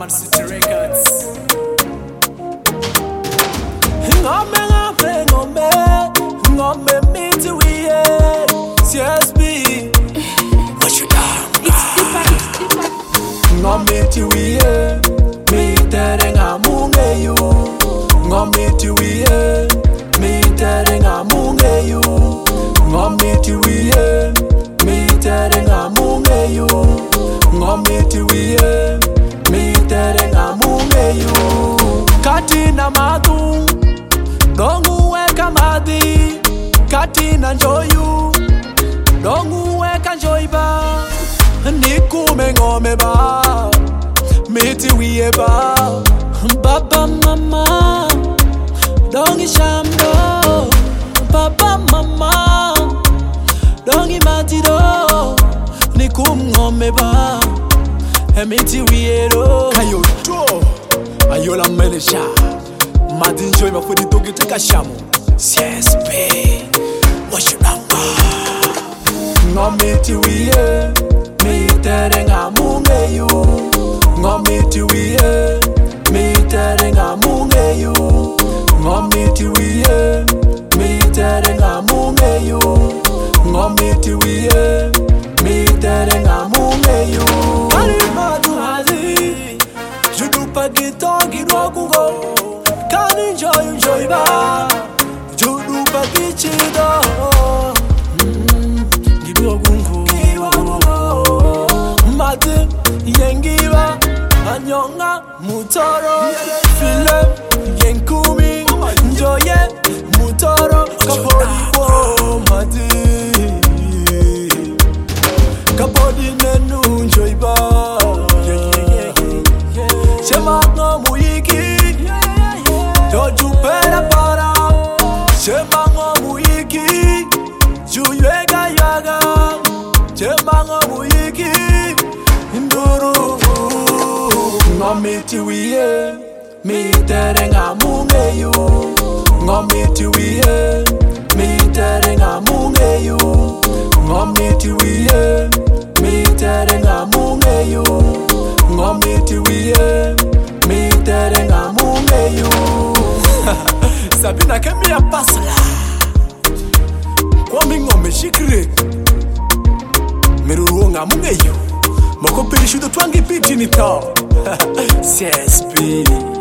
Smart City Records. Ngome miti wiye CSB. What you done? Ngome miti wiye mi tere ngamunge yu. Ngome miti wiye mi tere ngamunge yu. Ngome miti wiye mi tere ngamunge yu. Ngome miti wiye mi tere ngamunge yu. Katina madu dongu weka madi. Katina njoyu dongu weka njoiba. Nikume ngome ba miti wiye ba. Baba mama dongi shamdo. Baba mama dongi matido. Nikum ngome ba miti wiye ro. Kayo do ayola melisha madi njoy mafudi dogi teka shamu CSB. What you done? Ngome miti wiye mi tere ngamunge yu. Ngome miti wiye mi tere ngamunge yu. Ngome miti wiye mi tere ngamunge yu. Ngome miti wiye mi tere ngamunge yu. Kari madu hazi judu pagitongi rokungo. Kani njoy ba judu pagichido. Mate yengiba anyonga mutoro. File yenkumi njoye mutoro. Kapodi bo mate kapodi nenu njoiba. Shema ngo muiki joju pera para. Shema ngo muiki juyega yaga. Shema ngo muiki nduru. Ngome miti wiye mi tere ngamunge yu. Ngome miti wiye mi tere ngamunge yu. Ngome miti wiye mi tere ngamunge yu. Ngome miti wiye mi tere ngamunge yu. Sabina kemi ya pasla kwa ngome shikire meruru ngamunge yu. Moko perishudo twangi piti ni to CSB.